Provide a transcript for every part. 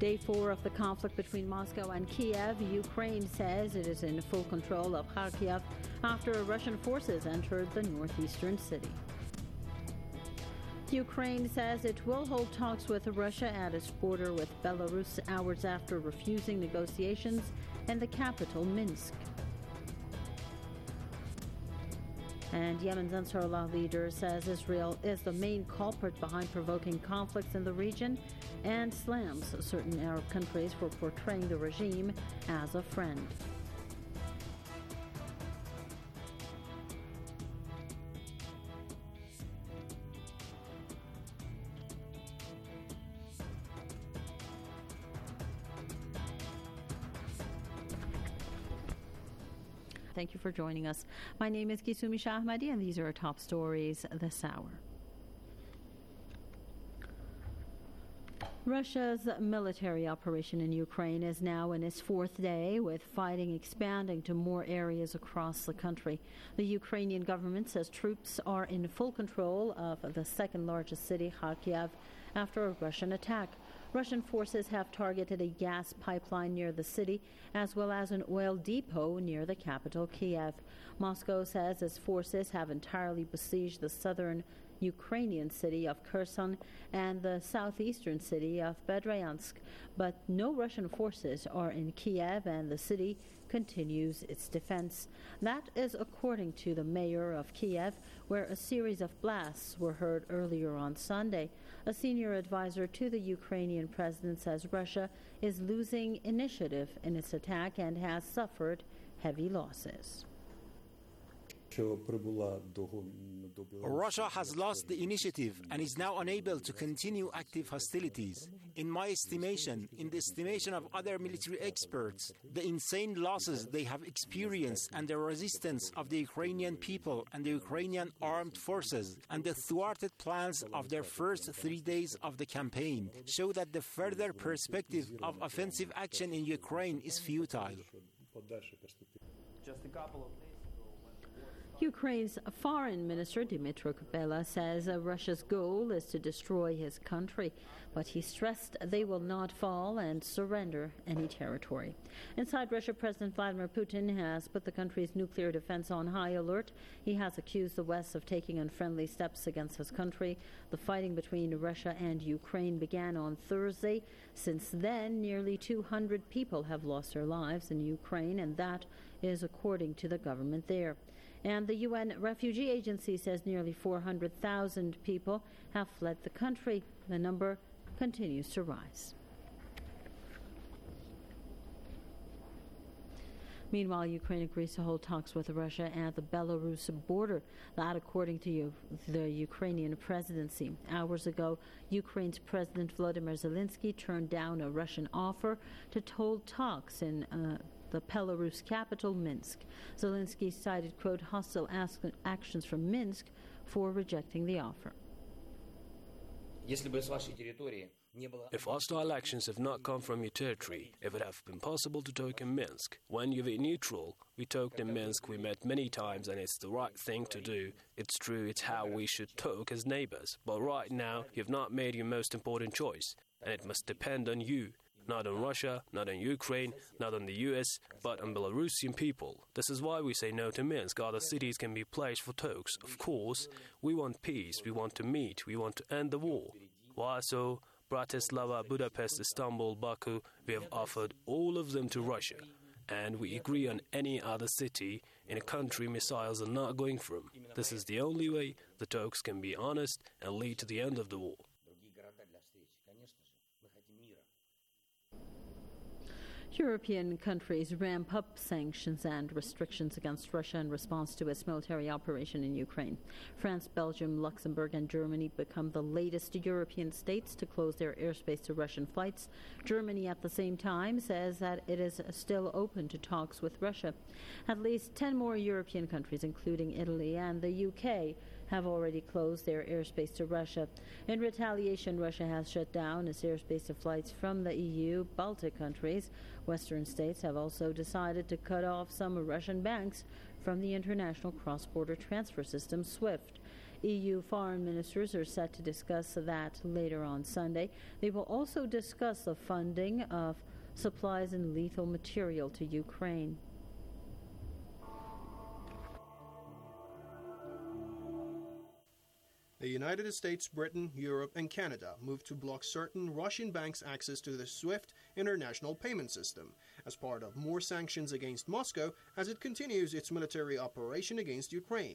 Day 4 of the conflict between Moscow and Kiev. Ukraine says it is in full control of Kharkiv after Russian forces entered the northeastern city. Ukraine says it will hold talks with Russia at its border with Belarus hours after refusing negotiations in the capital, Minsk. And Yemen's Ansarullah leader says Israel is the main culprit behind provoking conflicts in the region and slams certain Arab countries for portraying the regime as a friend. Thank you for joining us. My name is Kisumi Shahmadi, and these are our top stories this hour. Russia's military operation in Ukraine is now in its fourth day, with fighting expanding to more areas across the country. The Ukrainian government says troops are in full control of the second largest city, Kharkiv, after a Russian attack. Russian forces have targeted a gas pipeline near the city, as well as an oil depot near the capital, Kiev. Moscow says its forces have entirely besieged the southern Ukrainian city of Kherson and the southeastern city of Berdyansk, but no Russian forces are in Kiev, and the city continues its defense. That is according to the mayor of Kiev, where a series of blasts were heard earlier on Sunday. A senior advisor to the Ukrainian president says Russia is losing initiative in its attack and has suffered heavy losses. Russia has lost the initiative and is now unable to continue active hostilities. In my estimation, in the estimation of other military experts, the insane losses they have experienced and the resistance of the Ukrainian people and the Ukrainian armed forces and the thwarted plans of their first 3 days of the campaign show that the further perspective of offensive action in Ukraine is futile. Just a couple of Ukraine's foreign minister Dmytro Kuleba says Russia's goal is to destroy his country, but he stressed they will not fall and surrender any territory. Inside Russia, President Vladimir Putin has put the country's nuclear defense on high alert. He has accused the West of taking unfriendly steps against his country. The fighting between Russia and Ukraine began on Thursday. Since then, nearly 200 people have lost their lives in Ukraine, and that is according to the government there. And the UN Refugee Agency says nearly 400,000 people have fled the country. The number continues to rise. Meanwhile, Ukraine agrees to hold talks with Russia at the Belarus border. That, according to the Ukrainian presidency. Hours ago, Ukraine's President Volodymyr Zelensky turned down a Russian offer to hold talks in the Belarus capital, Minsk. Zelensky cited, quote, hostile actions from Minsk for rejecting the offer. If hostile actions have not come from your territory, it would have been possible to talk in Minsk. When you were neutral, we talked in Minsk, we met many times, and it's the right thing to do. It's true, it's how we should talk as neighbors. But right now, you've not made your most important choice, and it must depend on you. Not on Russia, not on Ukraine, not on the US, but on Belarusian people. This is why we say no to Minsk. Other cities can be a place for talks. Of course, we want peace, we want to meet, we want to end the war. Warsaw, Bratislava, Budapest, Istanbul, Baku, we have offered all of them to Russia. And we agree on any other city in a country missiles are not going from. This is the only way the talks can be honest and lead to the end of the war. European countries ramp up sanctions and restrictions against Russia in response to its military operation in Ukraine. France, Belgium, Luxembourg and Germany become the latest European states to close their airspace to Russian flights. Germany, at the same time, says that it is still open to talks with Russia. At least 10 more European countries, including Italy and the UK, have already closed their airspace to Russia. In retaliation, Russia has shut down its airspace to flights from the EU, Baltic countries. Western states have also decided to cut off some Russian banks from the international cross-border transfer system, SWIFT. EU foreign ministers are set to discuss that later on Sunday. They will also discuss the funding of supplies and lethal material to Ukraine. The United States, Britain, Europe, and Canada moved to block certain Russian banks' access to the SWIFT international payment system as part of more sanctions against Moscow as it continues its military operation against Ukraine.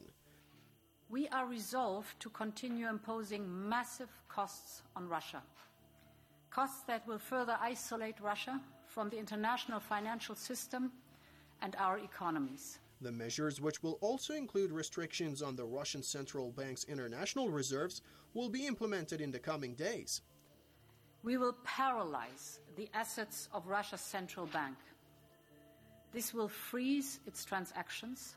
We are resolved to continue imposing massive costs on Russia, costs that will further isolate Russia from the international financial system and our economies. The measures, which will also include restrictions on the Russian Central Bank's international reserves, will be implemented in the coming days. We will paralyze the assets of Russia's central bank. This will freeze its transactions,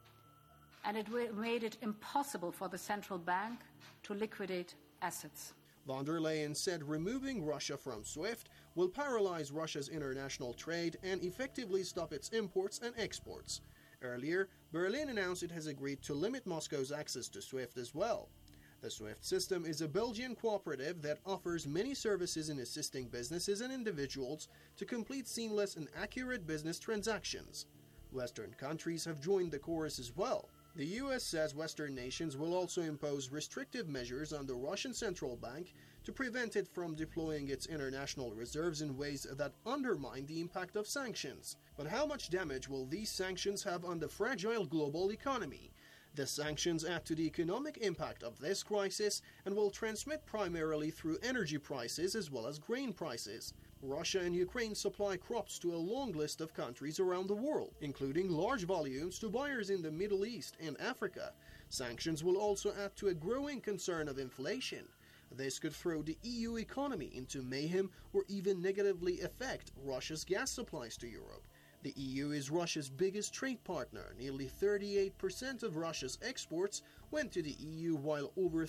and it made it impossible for the central bank to liquidate assets. Von der Leyen said removing Russia from SWIFT will paralyze Russia's international trade and effectively stop its imports and exports. Earlier, Berlin announced it has agreed to limit Moscow's access to SWIFT as well. The SWIFT system is a Belgian cooperative that offers many services in assisting businesses and individuals to complete seamless and accurate business transactions. Western countries have joined the chorus as well. The U.S. says Western nations will also impose restrictive measures on the Russian Central Bank to prevent it from deploying its international reserves in ways that undermine the impact of sanctions. But how much damage will these sanctions have on the fragile global economy? The sanctions add to the economic impact of this crisis and will transmit primarily through energy prices as well as grain prices. Russia and Ukraine supply crops to a long list of countries around the world, including large volumes to buyers in the Middle East and Africa. Sanctions will also add to a growing concern of inflation. This could throw the EU economy into mayhem or even negatively affect Russia's gas supplies to Europe. The EU is Russia's biggest trade partner. Nearly 38% of Russia's exports went to the EU, while over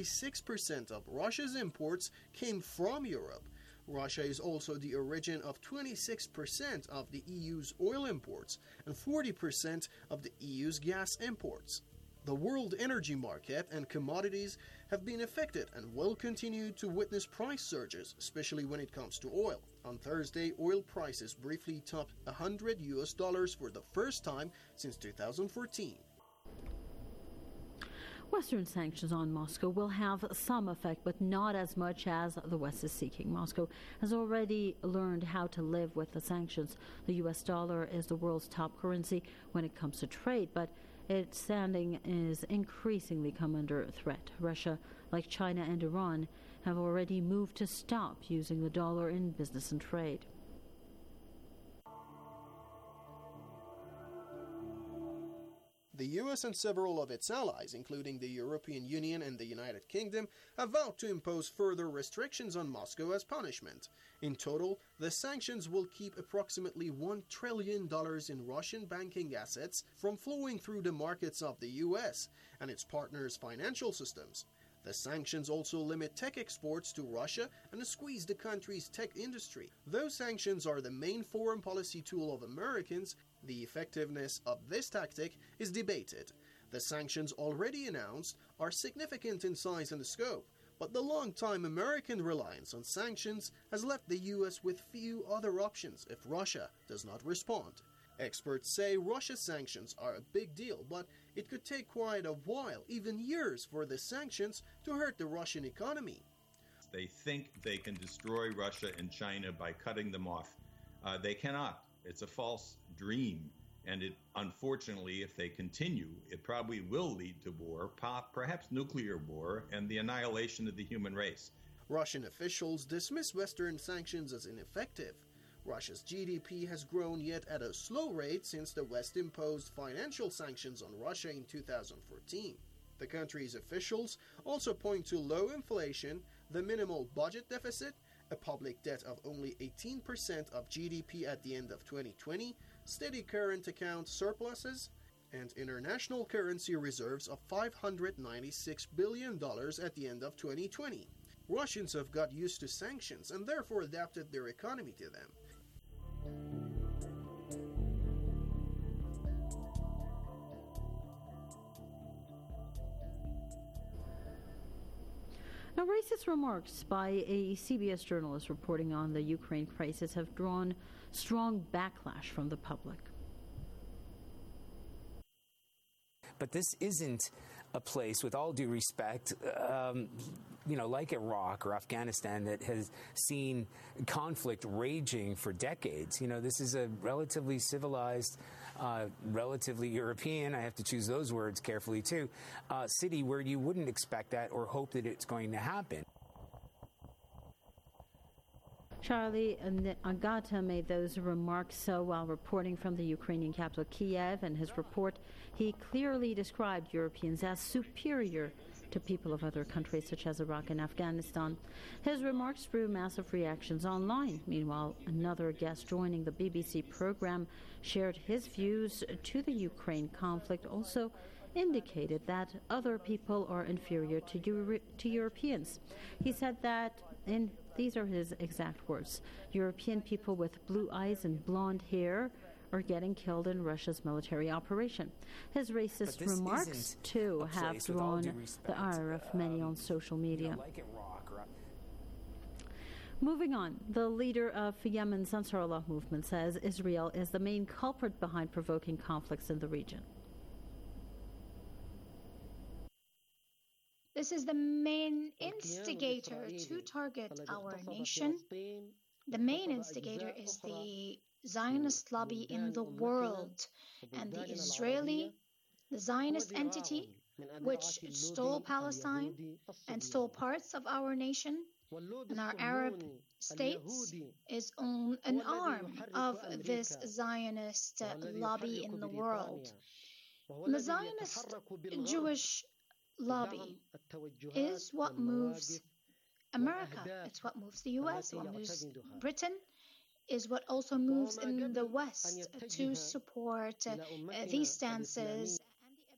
36% of Russia's imports came from Europe. Russia is also the origin of 26% of the EU's oil imports and 40% of the EU's gas imports. The world energy market and commodities have been affected and will continue to witness price surges, especially when it comes to oil. On Thursday, oil prices briefly topped $100 for the first time since 2014. Western sanctions on Moscow will have some effect, but not as much as the West is seeking. Moscow has already learned how to live with the sanctions. The U.S. dollar is the world's top currency when it comes to trade, but its standing is increasingly come under threat. Russia, like China and Iran, have already moved to stop using the dollar in business and trade. The U.S. and several of its allies, including the European Union and the United Kingdom, have vowed to impose further restrictions on Moscow as punishment. In total, the sanctions will keep approximately $1 trillion in Russian banking assets from flowing through the markets of the U.S. and its partners' financial systems. The sanctions also limit tech exports to Russia and squeeze the country's tech industry. Though sanctions are the main foreign policy tool of Americans, the effectiveness of this tactic is debated. The sanctions already announced are significant in size and scope, but the long-time American reliance on sanctions has left the U.S. with few other options if Russia does not respond. Experts say Russia's sanctions are a big deal, but it could take quite a while, even years, for the sanctions to hurt the Russian economy. They think they can destroy Russia and China by cutting them off. They cannot. It's a false dream. And unfortunately, if they continue, it probably will lead to war, perhaps nuclear war, and the annihilation of the human race. Russian officials dismiss Western sanctions as ineffective. Russia's GDP has grown, yet at a slow rate, since the West imposed financial sanctions on Russia in 2014. The country's officials also point to low inflation, the minimal budget deficit, a public debt of only 18% of GDP at the end of 2020, steady current account surpluses, and international currency reserves of $596 billion at the end of 2020. Russians have got used to sanctions and therefore adapted their economy to them. Now, racist remarks by a CBS journalist reporting on the Ukraine crisis have drawn strong backlash from the public. But this isn't a place, with all due respect, like Iraq or Afghanistan, that has seen conflict raging for decades. This is a relatively civilized, relatively European, I have to choose those words carefully too, city where you wouldn't expect that or hope that it's going to happen. Charlie Agata made those remarks while reporting from the Ukrainian capital Kiev. In his report, he clearly described Europeans as superior to people of other countries such as Iraq and Afghanistan. His remarks drew massive reactions online. Meanwhile, another guest joining the BBC program shared his views to the Ukraine conflict, also indicated that other people are inferior to Europeans. He said that, these are his exact words, European people with blue eyes and blonde hair are getting killed in Russia's military operation. His racist remarks, too, have drawn the ire of many on social media. Moving on, the leader of Yemen's Ansarullah movement says Israel is the main culprit behind provoking conflicts in the region. This is the main instigator to target our nation. The main instigator is the Zionist lobby in the world, and the Zionist entity, which stole Palestine and stole parts of our nation and our Arab states, is an arm of this Zionist lobby in the world. The Zionist Jewish lobby is what moves America. It's what moves the U.S., what moves Britain, is what also moves in the West to support these stances and the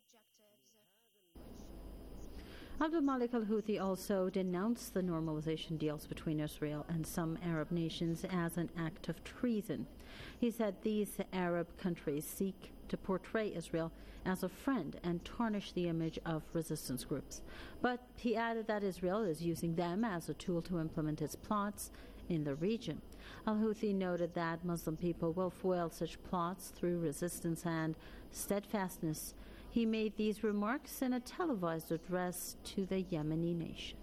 objectives. Abdul Malik al-Houthi also denounced the normalization deals between Israel and some Arab nations as an act of treason. He said these Arab countries seek to portray Israel as a friend and tarnish the image of resistance groups. But he added that Israel is using them as a tool to implement its plots in the region. Al-Houthi noted that Muslim people will foil such plots through resistance and steadfastness. He made these remarks in a televised address to the Yemeni nation.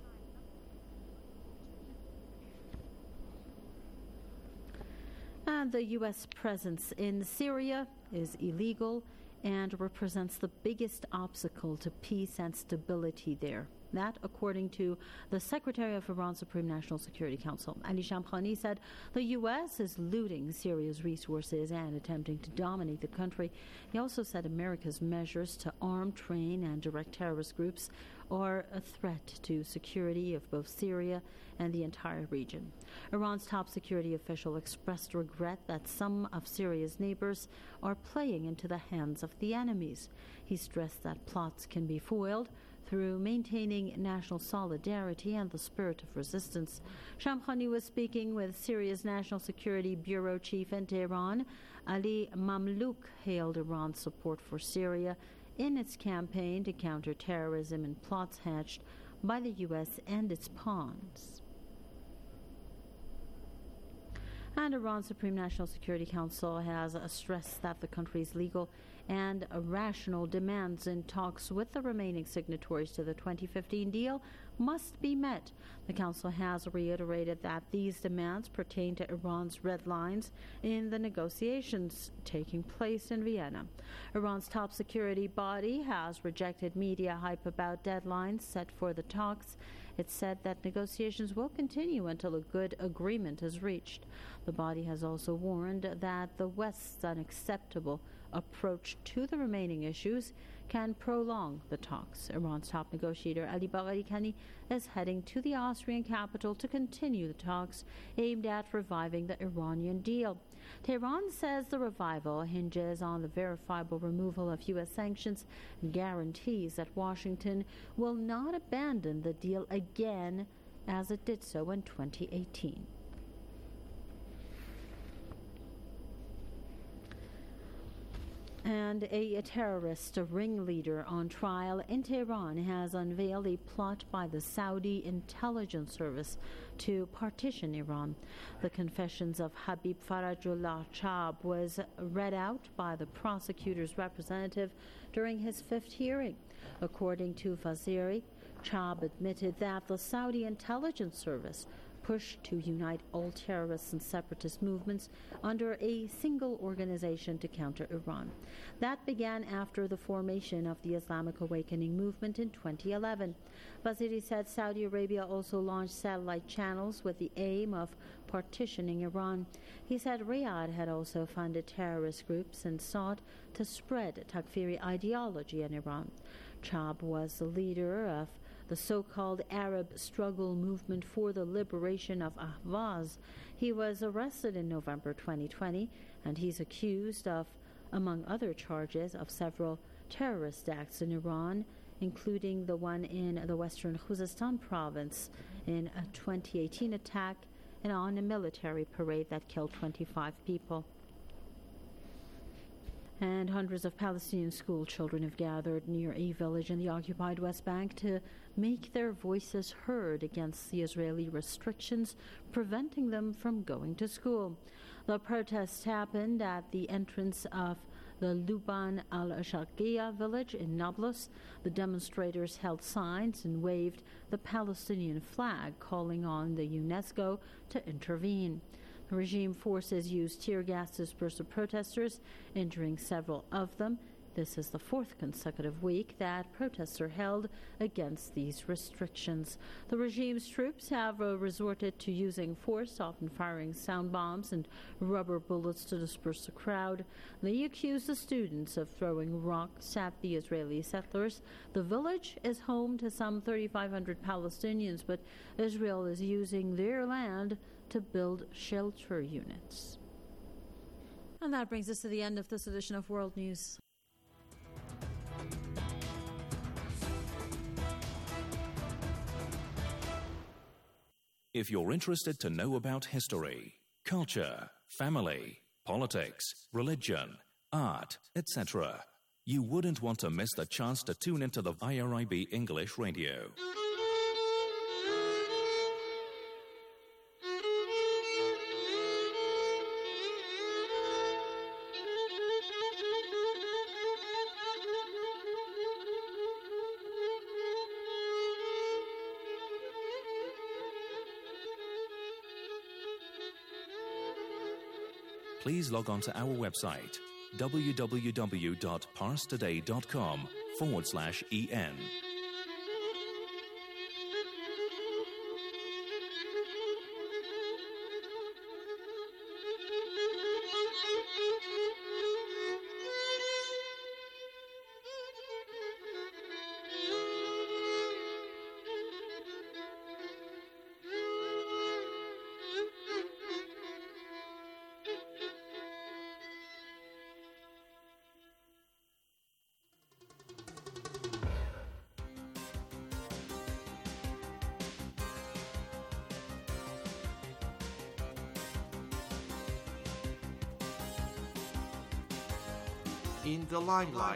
And the U.S. presence in Syria is illegal and represents the biggest obstacle to peace and stability there. That, according to the Secretary of Iran's Supreme National Security Council, Ali Shamkhani, said the U.S. is looting Syria's resources and attempting to dominate the country. He also said America's measures to arm, train, and direct terrorist groups are a threat to security of both Syria and the entire region. Iran's top security official expressed regret that some of Syria's neighbors are playing into the hands of the enemies. He stressed that plots can be foiled through maintaining national solidarity and the spirit of resistance. Shamkhani was speaking with Syria's National Security Bureau chief in Tehran. Ali Mamlouk hailed Iran's support for Syria in its campaign to counter terrorism and plots hatched by the U.S. and its pawns. And Iran's Supreme National Security Council has stressed that the country's legal and rational demands in talks with the remaining signatories to the 2015 deal must be met. The Council has reiterated that these demands pertain to Iran's red lines in the negotiations taking place in Vienna. Iran's top security body has rejected media hype about deadlines set for the talks. It said that negotiations will continue until a good agreement is reached. The body has also warned that the West's unacceptable approach to the remaining issues can prolong the talks. Iran's top negotiator Ali Bagheri Kani is heading to the Austrian capital to continue the talks aimed at reviving the Iranian deal. Tehran says the revival hinges on the verifiable removal of U.S. sanctions and guarantees that Washington will not abandon the deal again as it did so in 2018. And a terrorist ringleader on trial in Tehran has unveiled a plot by the Saudi intelligence service to partition Iran. The confessions of Habib Farajullah Chab was read out by the prosecutor's representative during his fifth hearing. According to Vaziri, Chab admitted that the Saudi intelligence service pushed to unite all terrorist and separatist movements under a single organization to counter Iran. That began after the formation of the Islamic Awakening movement in 2011. Vaziri said Saudi Arabia also launched satellite channels with the aim of partitioning Iran. He said Riyadh had also funded terrorist groups and sought to spread Takfiri ideology in Iran. Chab was the leader of the so-called Arab Struggle Movement for the Liberation of Ahvaz. He was arrested in November 2020, and he's accused of, among other charges, of several terrorist acts in Iran, including the one in the western Khuzestan province in a 2018 attack and on a military parade that killed 25 people. And hundreds of Palestinian school children have gathered near a village in the occupied West Bank to make their voices heard against the Israeli restrictions preventing them from going to school. The protests happened at the entrance of the Luban al-Sharqiyya village in Nablus. The demonstrators held signs and waved the Palestinian flag, calling on the UNESCO to intervene. Regime forces used tear gas to disperse the protesters, injuring several of them. This is the fourth consecutive week that protests are held against these restrictions. The regime's troops have resorted to using force, often firing sound bombs and rubber bullets to disperse the crowd. They accuse the students of throwing rocks at the Israeli settlers. The village is home to some 3,500 Palestinians, but Israel is using their land to build shelter units. And that brings us to the end of this edition of World News. If you're interested to know about history, culture, family, politics, religion, art, etc., you wouldn't want to miss the chance to tune into the IRIB English Radio. Please log on to our website, www.parstoday.com/en. In the limelight.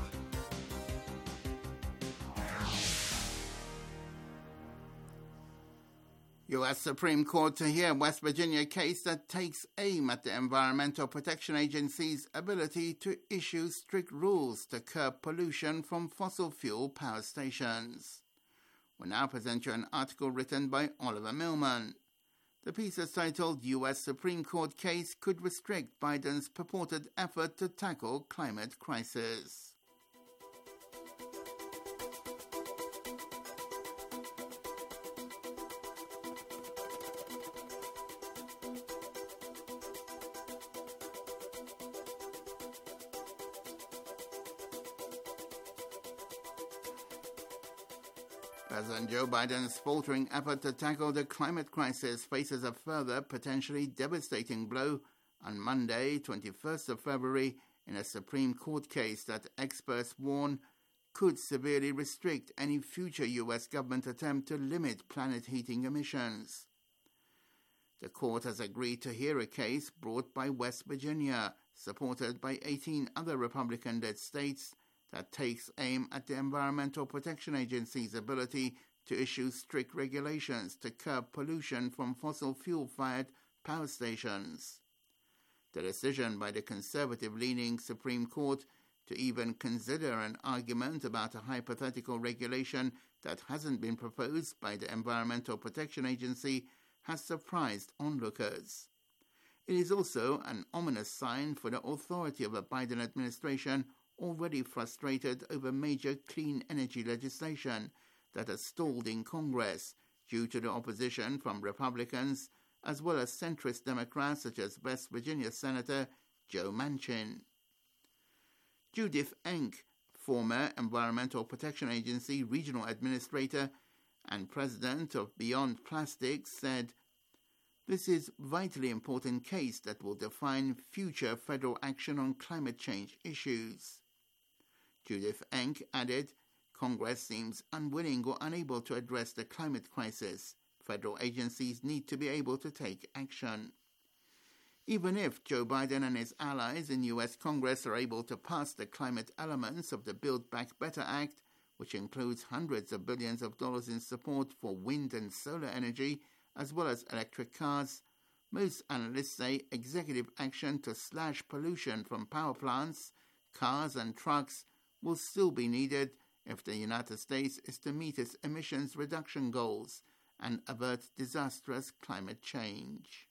U.S. Supreme Court to hear West Virginia case that takes aim at the Environmental Protection Agency's ability to issue strict rules to curb pollution from fossil fuel power stations. We now present you an article written by Oliver Millman. The piece is titled, U.S. Supreme Court Case Could Restrict Biden's Purported Effort to Tackle Climate Crisis. President Joe Biden's faltering effort to tackle the climate crisis faces a further potentially devastating blow on Monday, 21st of February, in a Supreme Court case that experts warn could severely restrict any future U.S. government attempt to limit planet heating emissions. The court has agreed to hear a case brought by West Virginia, supported by 18 other Republican-led states, that takes aim at the Environmental Protection Agency's ability to issue strict regulations to curb pollution from fossil fuel-fired power stations. The decision by the conservative-leaning Supreme Court to even consider an argument about a hypothetical regulation that hasn't been proposed by the Environmental Protection Agency has surprised onlookers. It is also an ominous sign for the authority of a Biden administration already frustrated over major clean energy legislation that has stalled in Congress due to the opposition from Republicans as well as centrist Democrats such as West Virginia Senator Joe Manchin. Judith Enck, former Environmental Protection Agency Regional Administrator and President of Beyond Plastics, said, "This is a vitally important case that will define future federal action on climate change issues." Judith Enck added, "Congress seems unwilling or unable to address the climate crisis. Federal agencies need to be able to take action." Even if Joe Biden and his allies in U.S. Congress are able to pass the climate elements of the Build Back Better Act, which includes hundreds of billions of dollars in support for wind and solar energy, as well as electric cars, most analysts say executive action to slash pollution from power plants, cars and trucks will still be needed if the United States is to meet its emissions reduction goals and avert disastrous climate change.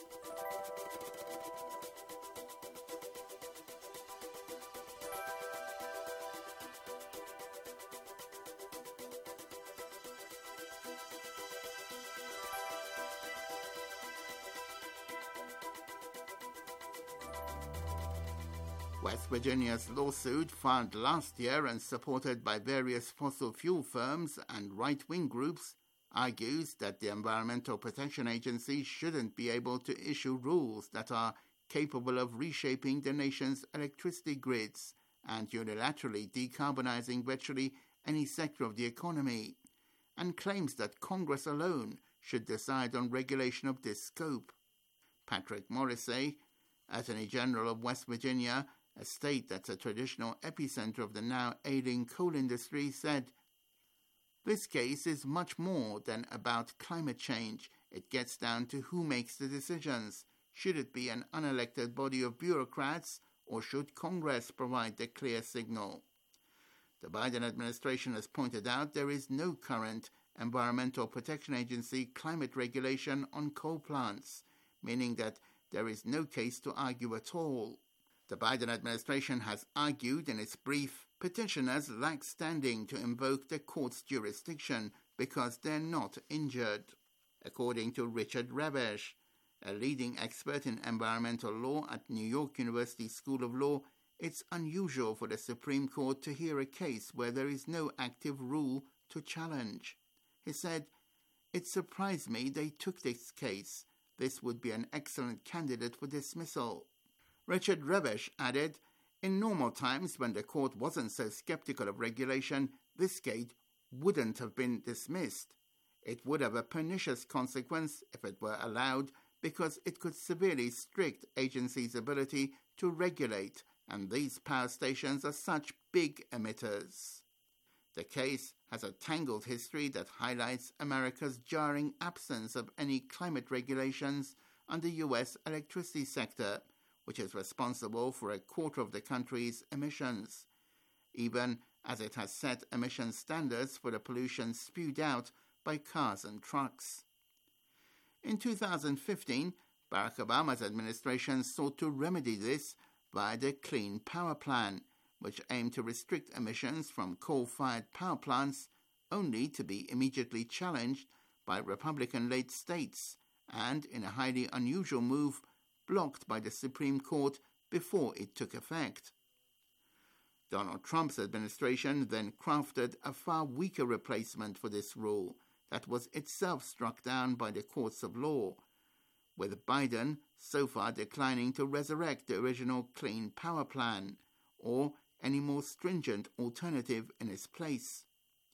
West Virginia's lawsuit, filed last year and supported by various fossil fuel firms and right-wing groups, argues that the Environmental Protection Agency shouldn't be able to issue rules that are capable of reshaping the nation's electricity grids and unilaterally decarbonizing virtually any sector of the economy, and claims that Congress alone should decide on regulation of this scope. Patrick Morrissey, Attorney General of West Virginia, a state that's a traditional epicenter of the now ailing coal industry, said, "This case is much more than about climate change. It gets down to who makes the decisions. Should it be an unelected body of bureaucrats, or should Congress provide the clear signal?" The Biden administration has pointed out there is no current Environmental Protection Agency climate regulation on coal plants, meaning that there is no case to argue at all. The Biden administration has argued in its brief, petitioners lack standing to invoke the court's jurisdiction because they're not injured. According to Richard Revesh, a leading expert in environmental law at New York University School of Law, it's unusual for the Supreme Court to hear a case where there is no active rule to challenge. He said, "It surprised me they took this case. This would be an excellent candidate for dismissal." Richard Revesh added, "In normal times when the court wasn't so skeptical of regulation, this case wouldn't have been dismissed. It would have a pernicious consequence if it were allowed because it could severely restrict agencies' ability to regulate, and these power stations are such big emitters." The case has a tangled history that highlights America's jarring absence of any climate regulations on the U.S. electricity sector, which is responsible for a quarter of the country's emissions, even as it has set emission standards for the pollution spewed out by cars and trucks. In 2015, Barack Obama's administration sought to remedy this via the Clean Power Plan, which aimed to restrict emissions from coal-fired power plants, only to be immediately challenged by Republican-led states and, in a highly unusual move, blocked by the Supreme Court before it took effect. Donald Trump's administration then crafted a far weaker replacement for this rule that was itself struck down by the courts of law, with Biden so far declining to resurrect the original Clean Power Plan or any more stringent alternative in its place.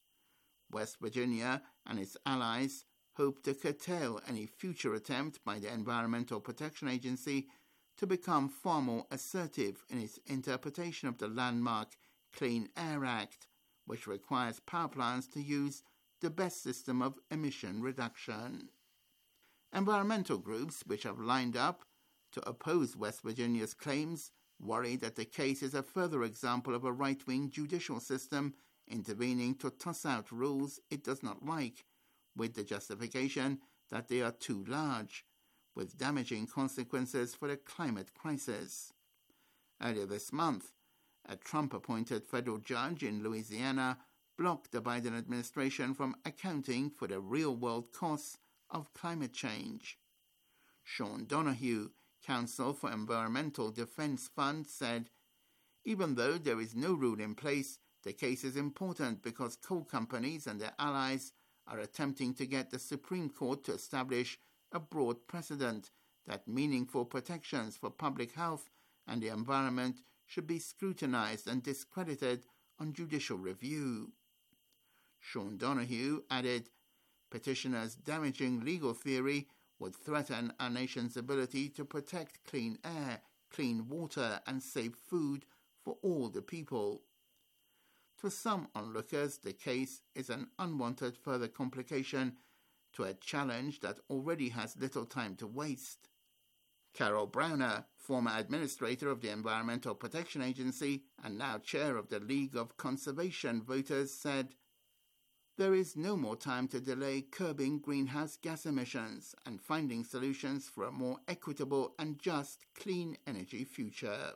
West Virginia and its allies hope to curtail any future attempt by the Environmental Protection Agency to become far more assertive in its interpretation of the landmark Clean Air Act, which requires power plants to use the best system of emission reduction. Environmental groups which have lined up to oppose West Virginia's claims worry that the case is a further example of a right-wing judicial system intervening to toss out rules it does not like, with the justification that they are too large, with damaging consequences for the climate crisis. Earlier this month, a Trump-appointed federal judge in Louisiana blocked the Biden administration from accounting for the real-world costs of climate change. Sean Donahue, counsel for Environmental Defense Fund, said, "Even though there is no rule in place, the case is important because coal companies and their allies are attempting to get the Supreme Court to establish a broad precedent that meaningful protections for public health and the environment should be scrutinized and discredited on judicial review." Sean Donahue added, "Petitioners' damaging legal theory would threaten our nation's ability to protect clean air, clean water, and safe food for all the people." To some onlookers, the case is an unwanted further complication to a challenge that already has little time to waste. Carol Browner, former administrator of the Environmental Protection Agency and now chair of the League of Conservation Voters, said, "There is no more time to delay curbing greenhouse gas emissions and finding solutions for a more equitable and just clean energy future."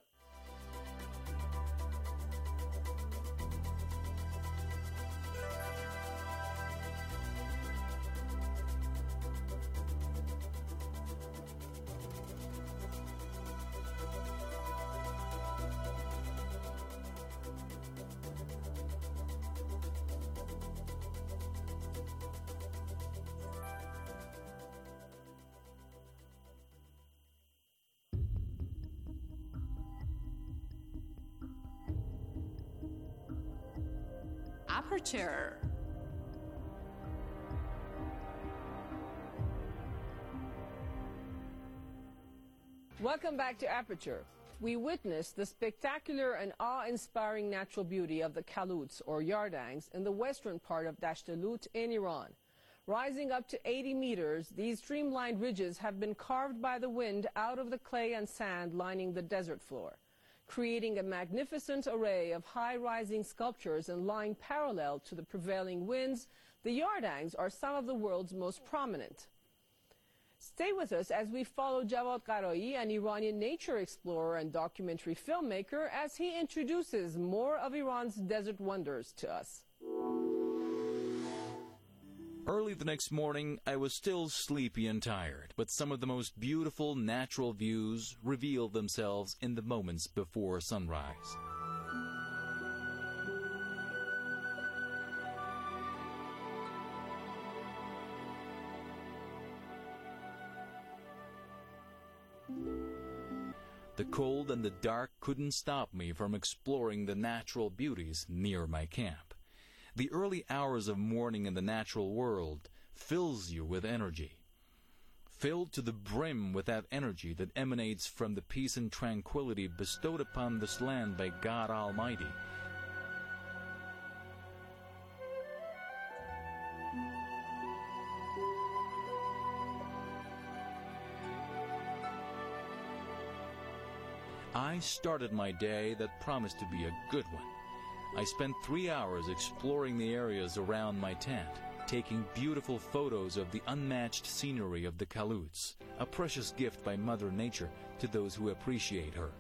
Aperture. Welcome back to Aperture. We witnessed the spectacular and awe-inspiring natural beauty of the Kaloots, or Yardangs, in the western part of Dasht-e-Lut in Iran. Rising up to 80 meters, these streamlined ridges have been carved by the wind out of the clay and sand lining the desert floor, creating a magnificent array of high-rising sculptures and lying parallel to the prevailing winds. The Yardangs are some of the world's most prominent. Stay with us as we follow Javad Qarai, an Iranian nature explorer and documentary filmmaker, as he introduces more of Iran's desert wonders to us. Early the next morning, I was still sleepy and tired, but some of the most beautiful natural views revealed themselves in the moments before sunrise. The cold and the dark couldn't stop me from exploring the natural beauties near my camp. The early hours of morning in the natural world fills you with energy. Filled to the brim with that energy that emanates from the peace and tranquility bestowed upon this land by God Almighty, I started my day that promised to be a good one. I spent 3 hours exploring the areas around my tent, taking beautiful photos of the unmatched scenery of the Kaloots, a precious gift by Mother Nature to those who appreciate her.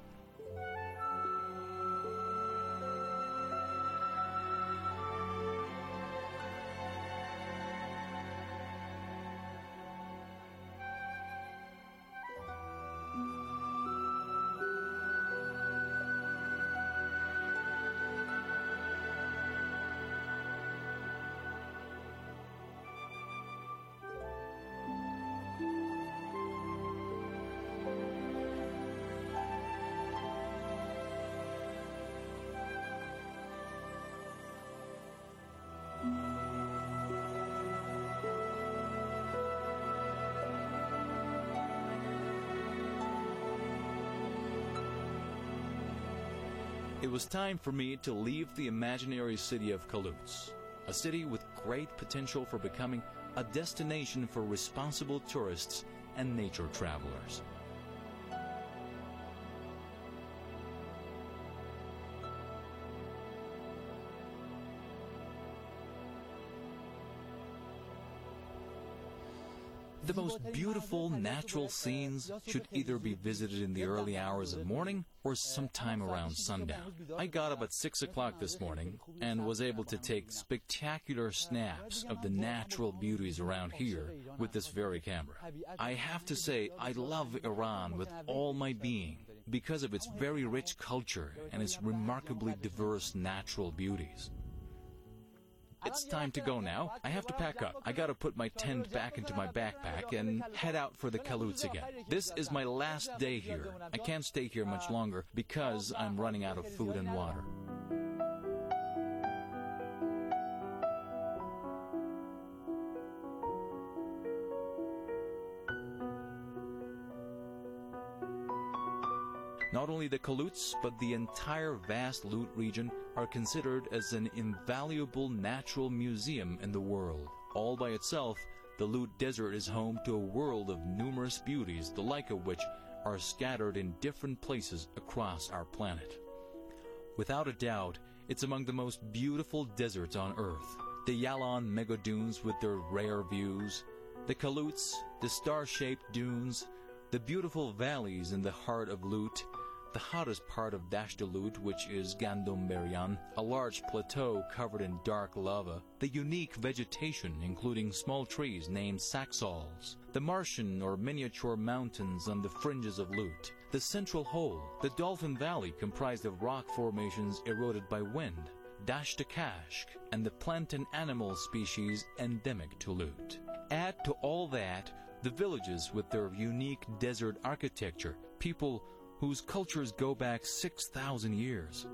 was time for me to leave the imaginary city of Kholuts, a city with great potential for becoming a destination for responsible tourists and nature travelers. The most beautiful natural scenes should either be visited in the early hours of morning or sometime around sundown. I got up at 6 o'clock this morning and was able to take spectacular snaps of the natural beauties around here with this very camera. I have to say, I love Iran with all my being because of its very rich culture and its remarkably diverse natural beauties. It's time to go now. I have to pack up. I gotta put my tent back into my backpack and head out for the Kholuts again. This is my last day here. I can't stay here much longer because I'm running out of food and water. Not only the Kholuts, but the entire vast Lut region are considered as an invaluable natural museum in the world. All by itself, the Lut Desert is home to a world of numerous beauties, the like of which are scattered in different places across our planet. Without a doubt, it's among the most beautiful deserts on Earth. The Yalan mega dunes with their rare views, the Kholuts, the star-shaped dunes, the beautiful valleys in the heart of Lut, the hottest part of Dasht-e-Lut, which is Gandomberian, a large plateau covered in dark lava, the unique vegetation including small trees named Saxals, the Martian or miniature mountains on the fringes of Lut, the central hole, the Dolphin Valley comprised of rock formations eroded by wind, Dasht-e-Kashk, and the plant and animal species endemic to Lut. Add to all that the villages with their unique desert architecture, people whose cultures go back 6,000 years.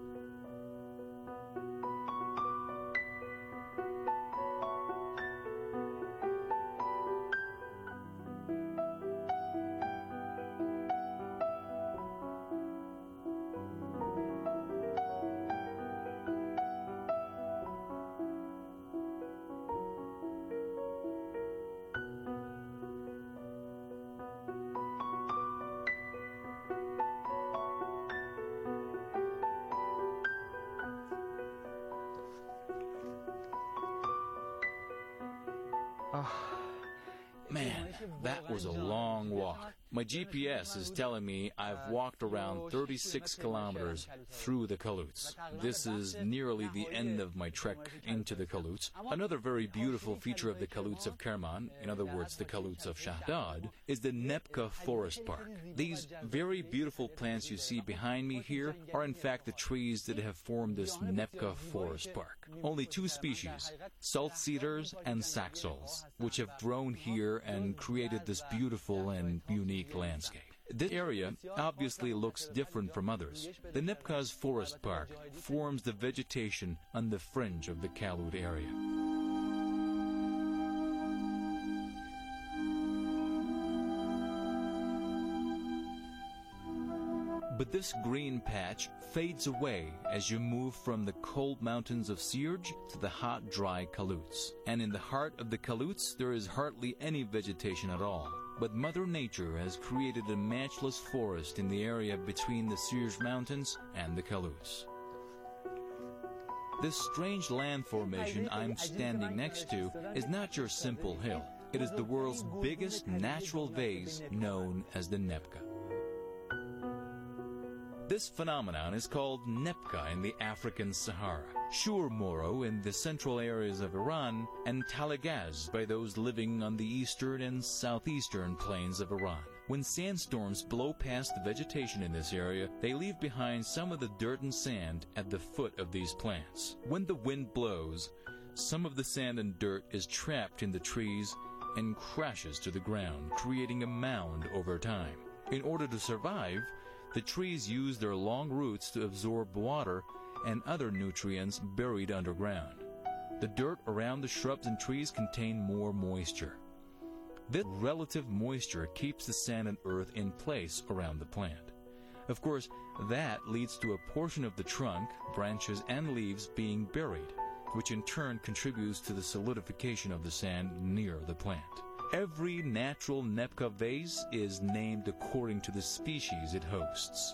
Man, that was a long walk. My GPS is telling me I've walked around 36 kilometers through the Kholuts. This is nearly the end of my trek into the Kholuts. Another very beautiful feature of the Kholuts of Kerman, in other words, the Kholuts of Shahdad, is the Nepka Forest Park. These very beautiful plants you see behind me here are in fact the trees that have formed this Nepka Forest Park. Only two species, salt cedars and saxals, which have grown here and created this beautiful and unique landscape. This area obviously looks different from others. The Nepka's Forest Park forms the vegetation on the fringe of the Khalut area. But this green patch fades away as you move from the cold mountains of Sirj to the hot, dry Kholuts. And in the heart of the Kholuts, there is hardly any vegetation at all. But Mother Nature has created a matchless forest in the area between the Sirj Mountains and the Kholuts. This strange land formation I'm standing next to is not your simple hill. It is the world's biggest natural vase known as the Nepka. This phenomenon is called Nepka in the African Sahara, Shur Moro in the central areas of Iran, and Talagaz by those living on the eastern and southeastern plains of Iran. When sandstorms blow past the vegetation in this area, they leave behind some of the dirt and sand at the foot of these plants. When the wind blows, some of the sand and dirt is trapped in the trees and crashes to the ground, creating a mound over time. In order to survive, the trees use their long roots to absorb water and other nutrients buried underground. The dirt around the shrubs and trees contain more moisture. This relative moisture keeps the sand and earth in place around the plant. Of course, that leads to a portion of the trunk, branches, and leaves being buried, which in turn contributes to the solidification of the sand near the plant. Every natural Nepka vase is named according to the species it hosts.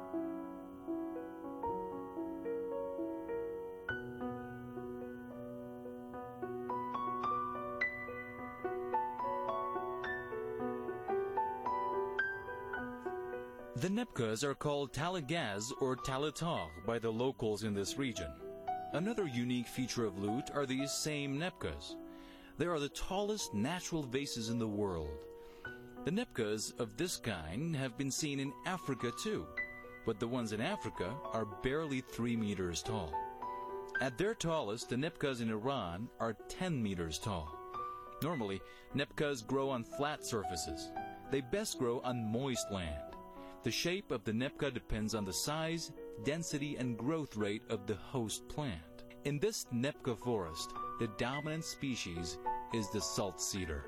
The Nepkas are called talagaz or talatar by the locals in this region. Another unique feature of Lut are these same Nepkas. They are the tallest natural vases in the world. The Nepkas of this kind have been seen in Africa too, but the ones in Africa are barely 3 meters tall. At their tallest, the Nepkas in Iran are 10 meters tall. Normally, Nepkas grow on flat surfaces. They best grow on moist land. The shape of the Nepka depends on the size, density, and growth rate of the host plant. In this Nepka forest, the dominant species is the salt cedar.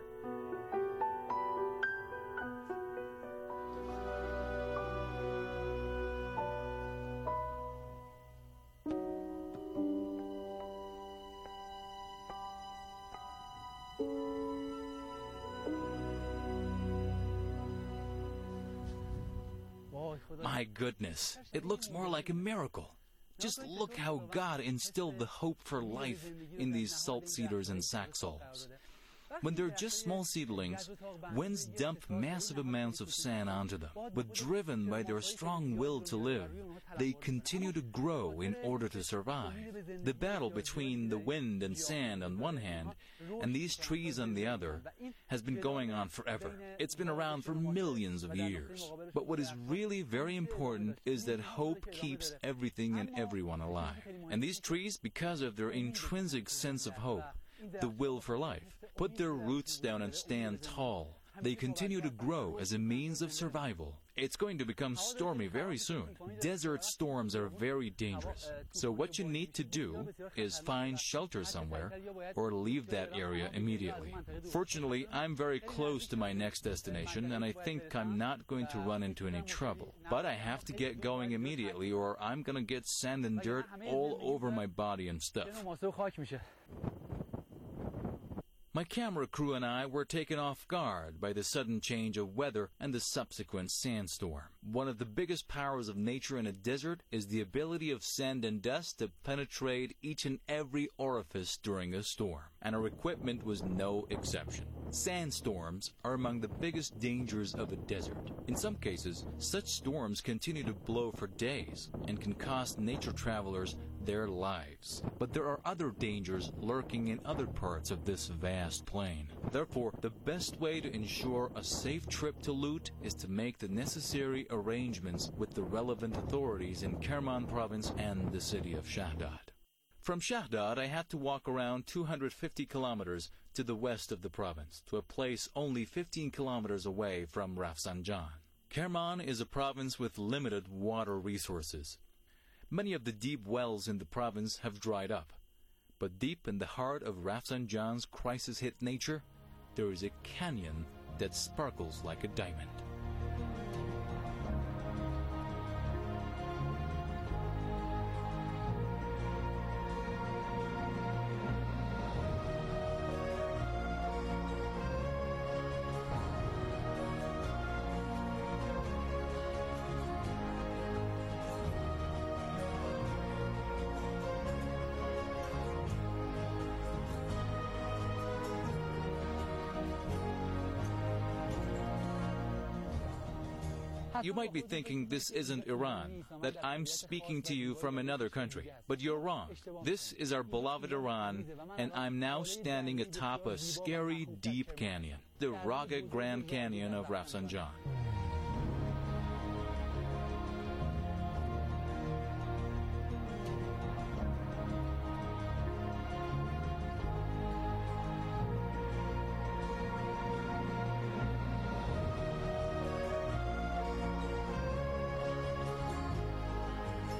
My goodness, it looks more like a miracle. Just look how God instilled the hope for life in these salt cedars and saxaults. When they're just small seedlings, winds dump massive amounts of sand onto them. But driven by their strong will to live, they continue to grow in order to survive. The battle between the wind and sand on one hand and these trees on the other has been going on forever. It's been around for millions of years. But what is really very important is that hope keeps everything and everyone alive. And these trees, because of their intrinsic sense of hope, the will for life, put their roots down and stand tall. They continue to grow as a means of survival. It's going to become stormy very soon. Desert storms are very dangerous. So what you need to do is find shelter somewhere or leave that area immediately. Fortunately, I'm very close to my next destination and I think I'm not going to run into any trouble. But I have to get going immediately or I'm going to get sand and dirt all over my body and stuff. My camera crew and I were taken off guard by the sudden change of weather and the subsequent sandstorm. One of the biggest powers of nature in a desert is the ability of sand and dust to penetrate each and every orifice during a storm, and our equipment was no exception. Sandstorms are among the biggest dangers of a desert. In some cases, such storms continue to blow for days and can cost nature travelers their lives. But there are other dangers lurking in other parts of this vast plain. Therefore, the best way to ensure a safe trip to Lut is to make the necessary arrangements with the relevant authorities in Kerman province and the city of Shahdad. From Shahdad, I had to walk around 250 kilometers to the west of the province, to a place only 15 kilometers away from Rafsanjan. Kerman is a province with limited water resources. Many of the deep wells in the province have dried up. But deep in the heart of Rafsanjan's crisis-hit nature, there is a canyon that sparkles like a diamond. You might be thinking this isn't Iran, that I'm speaking to you from another country. But you're wrong. This is our beloved Iran, and I'm now standing atop a scary deep canyon, the Raga Grand Canyon of Rafsanjan.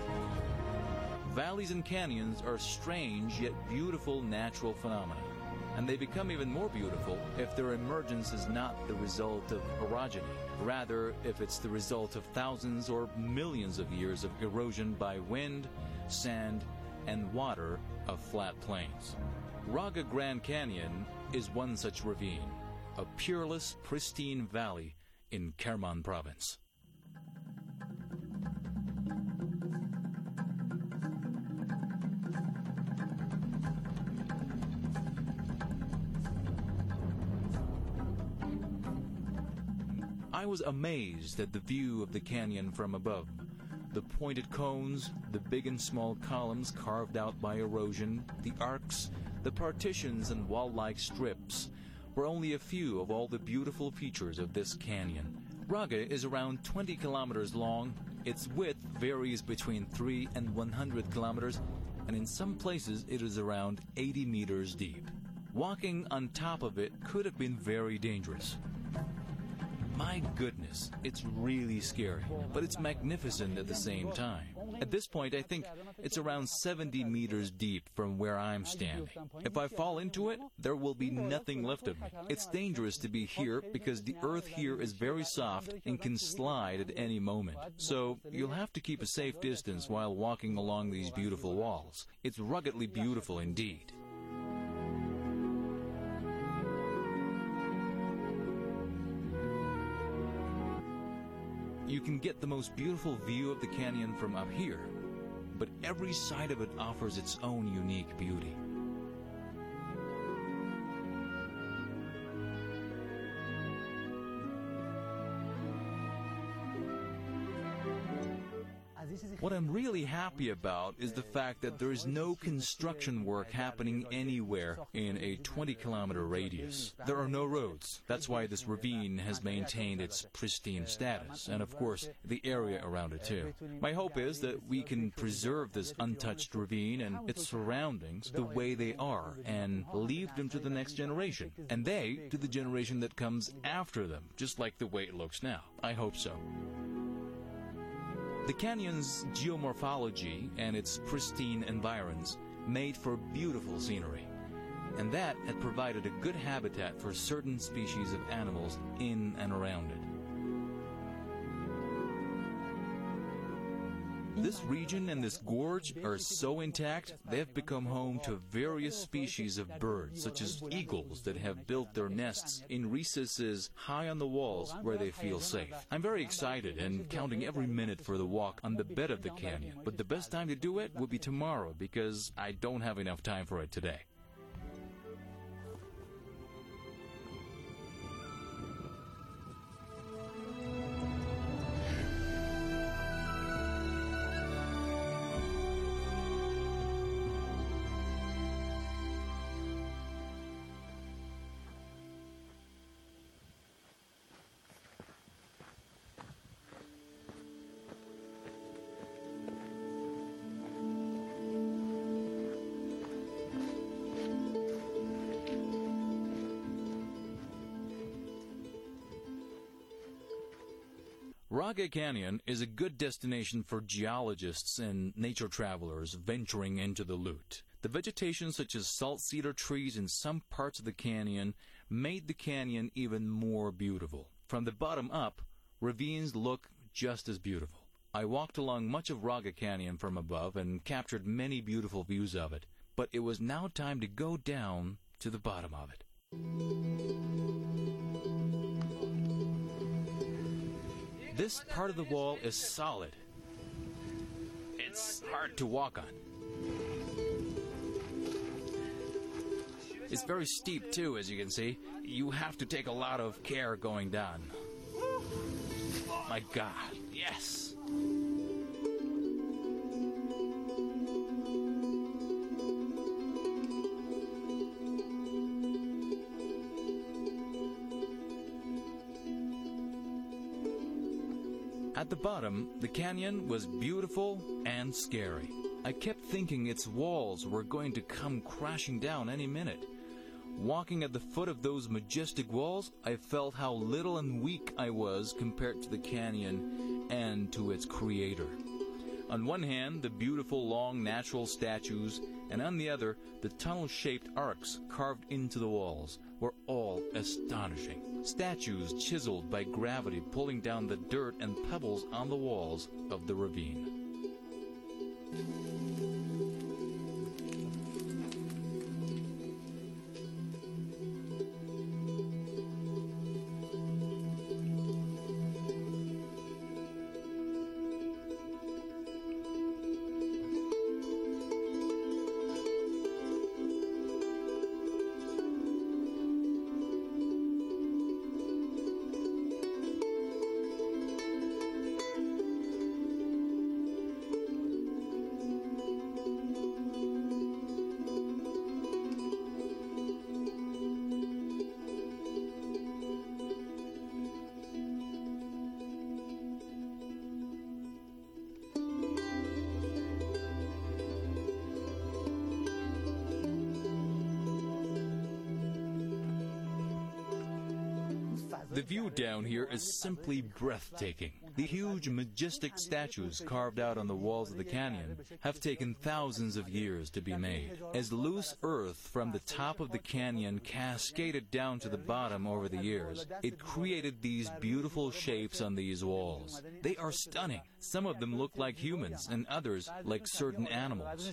Valleys and canyons are strange yet beautiful natural phenomena. and they become even more beautiful if their emergence is not the result of orogeny, rather if it's the result of thousands or millions of years of erosion by wind, sand, and water of flat plains. Raga Grand Canyon is one such ravine, a peerless, pristine valley in Kerman Province. I was amazed at the view of the canyon from above. The pointed cones, the big and small columns carved out by erosion, the arcs, the partitions and wall-like strips were only a few of all the beautiful features of this canyon. Raga is around 20 kilometers long. Its width varies between 3 and 100 kilometers, and in some places it is around 80 meters deep. Walking on top of it could have been very dangerous. My goodness, it's really scary, but it's magnificent at the same time. At this point, I think it's around 70 meters deep from where I'm standing. If I fall into it, there will be nothing left of me. It's dangerous to be here because the earth here is very soft and can slide at any moment. So you'll have to keep a safe distance while walking along these beautiful walls. It's ruggedly beautiful indeed. You can get the most beautiful view of the canyon from up here, but every side of it offers its own unique beauty. What I'm really happy about is the fact that there is no construction work happening anywhere in a 20-kilometer radius. There are no roads. That's why this ravine has maintained its pristine status, and of course, the area around it too. My hope is that we can preserve this untouched ravine and its surroundings the way they are and leave them to the next generation, and they to the generation that comes after them, just like the way it looks now. I hope so. The canyon's geomorphology and its pristine environs made for beautiful scenery, and that had provided a good habitat for certain species of animals in and around it. This region and this gorge are so intact, they have become home to various species of birds, such as eagles that have built their nests in recesses high on the walls where they feel safe. I'm very excited and counting every minute for the walk on the bed of the canyon, but the best time to do it would be tomorrow because I don't have enough time for it today. Raga Canyon is a good destination for geologists and nature travelers venturing into the Lute. The vegetation, such as salt cedar trees in some parts of the canyon, made the canyon even more beautiful. From the bottom up, ravines look just as beautiful. I walked along much of Raga Canyon from above and captured many beautiful views of it, but it was now time to go down to the bottom of it. This part of the wall is solid. It's hard to walk on. It's very steep too, as you can see. You have to take a lot of care going down. My God, yes! At the bottom, the canyon was beautiful and scary. I kept thinking its walls were going to come crashing down any minute. Walking at the foot of those majestic walls, I felt how little and weak I was compared to the canyon and to its creator. On one hand, the beautiful long natural statues and on the other, the tunnel-shaped arcs carved into the walls were all astonishing. Statues chiseled by gravity pulling down the dirt and pebbles on the walls of the ravine. The view down here is simply breathtaking. The huge, majestic statues carved out on the walls of the canyon have taken thousands of years to be made. As loose earth from the top of the canyon cascaded down to the bottom over the years, it created these beautiful shapes on these walls. They are stunning. Some of them look like humans and others like certain animals.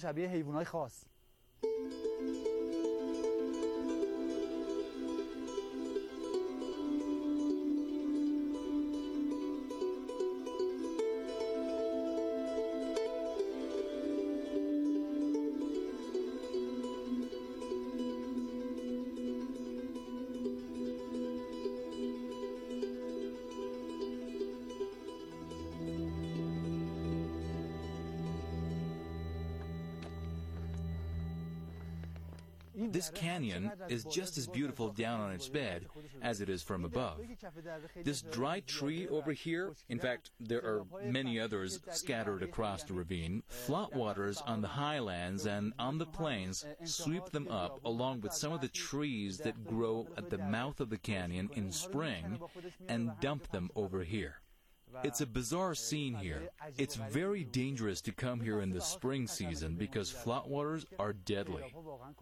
This canyon is just as beautiful down on its bed as it is from above. This dry tree over here, in fact, there are many others scattered across the ravine. Floodwaters on the highlands and on the plains sweep them up along with some of the trees that grow at the mouth of the canyon in spring and dump them over here. It's a bizarre scene here. It's very dangerous to come here in the spring season because floodwaters are deadly.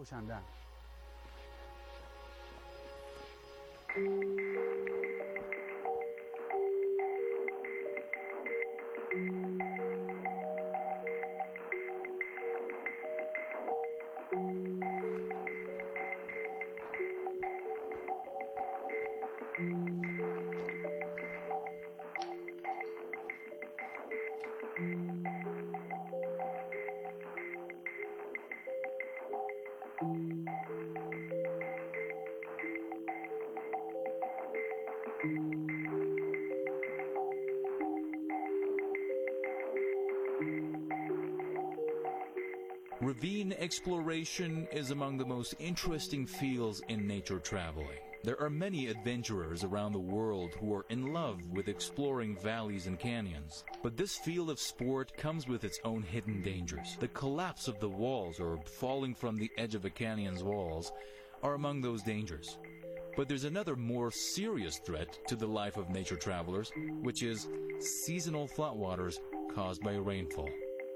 Ravine exploration is among the most interesting fields in nature traveling. There are many adventurers around the world who are in love with exploring valleys and canyons. But this field of sport comes with its own hidden dangers. The collapse of the walls or falling from the edge of a canyon's walls are among those dangers. But there's another more serious threat to the life of nature travelers, which is seasonal floodwaters caused by rainfall.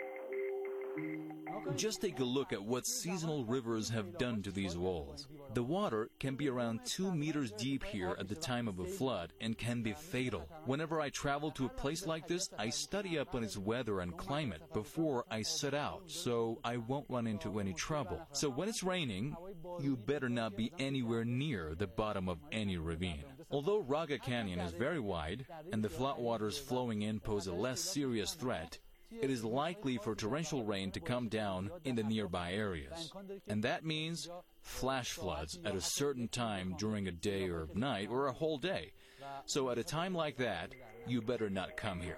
Just take a look at what seasonal rivers have done to these walls. The water can be around 2 meters deep here at the time of a flood and can be fatal. Whenever I travel to a place like this, I study up on its weather and climate before I set out, so I won't run into any trouble. So when it's raining, you better not be anywhere near the bottom of any ravine. Although Raga Canyon is very wide and the floodwaters flowing in pose a less serious threat, it is likely for torrential rain to come down in the nearby areas. And that means flash floods at a certain time during a day or night or a whole day. So at a time like that, you better not come here.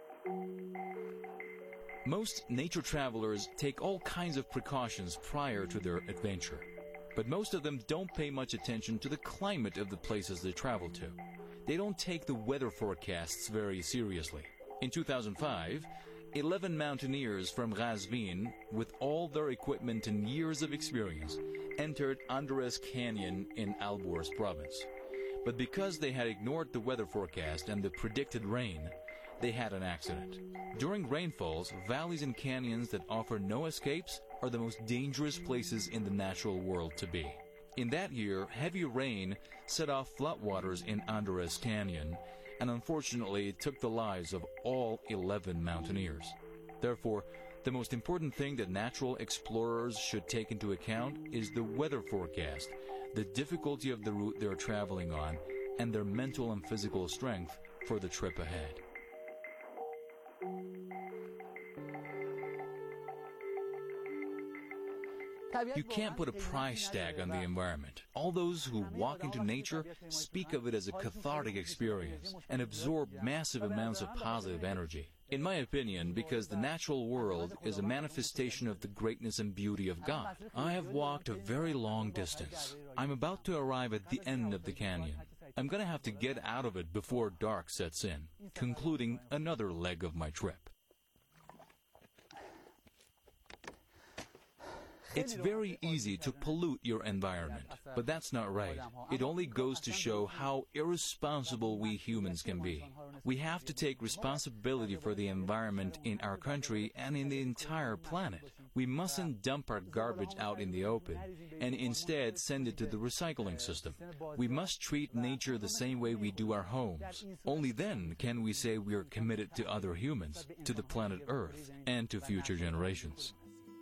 Most nature travelers take all kinds of precautions prior to their adventure. But most of them don't pay much attention to the climate of the places they travel to. They don't take the weather forecasts very seriously. In 2005, 11 mountaineers from Razvin, with all their equipment and years of experience, entered Andres Canyon in Alborz province. But because they had ignored the weather forecast and the predicted rain, they had an accident. During rainfalls, valleys and canyons that offer no escapes are the most dangerous places in the natural world to be. In that year, heavy rain set off floodwaters in Andres Canyon, and unfortunately it took the lives of all 11 mountaineers. Therefore, the most important thing that natural explorers should take into account is the weather forecast, the difficulty of the route they're traveling on, and their mental and physical strength for the trip ahead. You can't put a price tag on the environment. All those who walk into nature speak of it as a cathartic experience and absorb massive amounts of positive energy. In my opinion, because the natural world is a manifestation of the greatness and beauty of God. I have walked a very long distance. I'm about to arrive at the end of the canyon. I'm going to have to get out of it before dark sets in, concluding another leg of my trip. It's very easy to pollute your environment, but that's not right. It only goes to show how irresponsible we humans can be. We have to take responsibility for the environment in our country and in the entire planet. We mustn't dump our garbage out in the open and instead send it to the recycling system. We must treat nature the same way we do our homes. Only then can we say we are committed to other humans, to the planet Earth, and to future generations.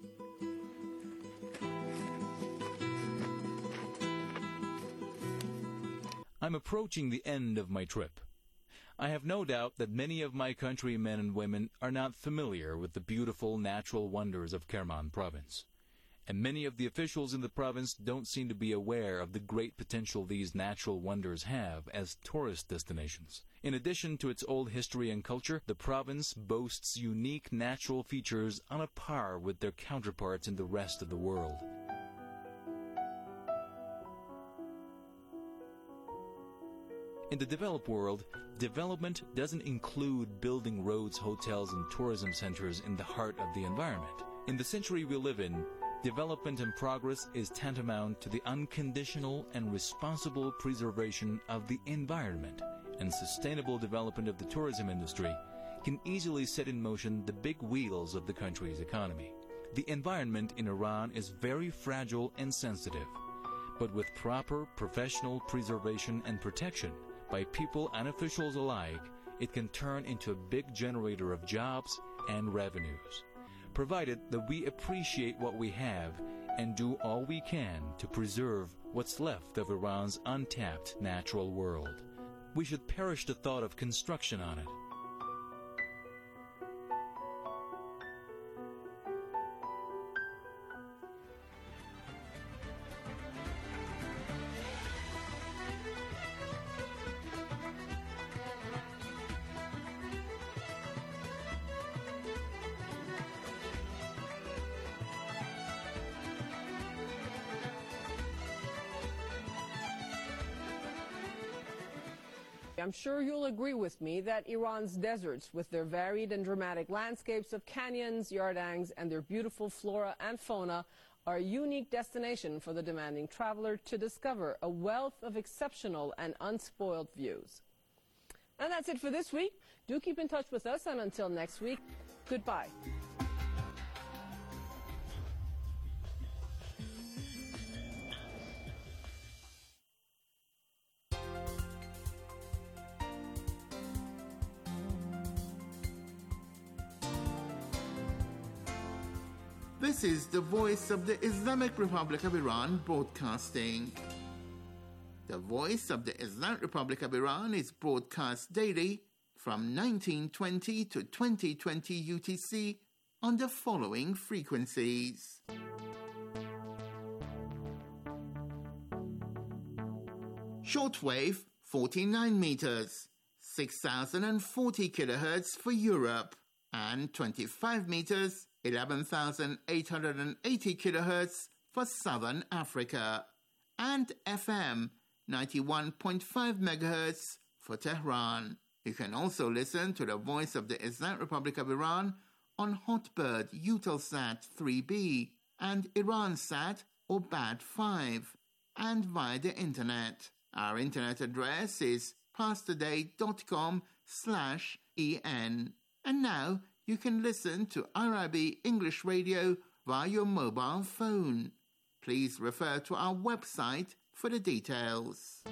I'm approaching the end of my trip. I have no doubt that many of my countrymen and women are not familiar with the beautiful natural wonders of Kerman province. And many of the officials in the province don't seem to be aware of the great potential these natural wonders have as tourist destinations. In addition to its old history and culture, the province boasts unique natural features on a par with their counterparts in the rest of the world. In the developed world, development doesn't include building roads, hotels, and tourism centers in the heart of the environment. In the century we live in, development and progress is tantamount to the unconditional and responsible preservation of the environment, and sustainable development of the tourism industry can easily set in motion the big wheels of the country's economy. The environment in Iran is very fragile and sensitive, but with proper professional preservation and protection, by people and officials alike, it can turn into a big generator of jobs and revenues, provided that we appreciate what we have and do all we can to preserve what's left of Iran's untapped natural world. We should perish the thought of construction on it. I'm sure you'll agree with me that Iran's deserts, with their varied and dramatic landscapes of canyons, yardangs, and their beautiful flora and fauna, are a unique destination for the demanding traveler to discover a wealth of exceptional and unspoiled views. And that's it for this week. Do keep in touch with us, and until next week, goodbye. This is the Voice of the Islamic Republic of Iran broadcasting. The Voice of the Islamic Republic of Iran is broadcast daily from 1920 to 2020 UTC on the following frequencies. Shortwave 49 meters, 6040 kilohertz for Europe, and 25 meters, 11,880 kilohertz for Southern Africa, and FM 91.5 megahertz for Tehran. You can also listen to the Voice of the Islamic Republic of Iran on Hotbird Eutelsat 3B and Iransat or BAD 5, and via the internet. Our internet address is parstoday.com/en. And now you can listen to Arabi English Radio via your mobile phone. Please refer to our website for the details.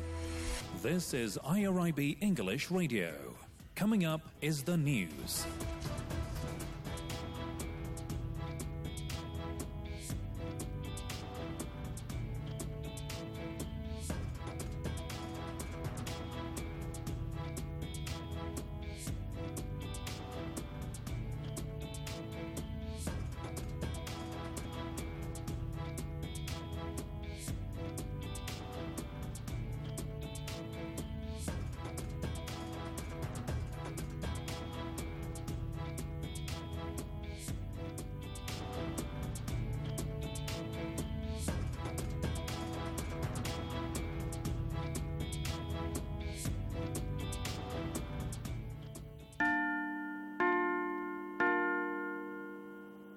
This is IRIB English Radio. Coming up is the news.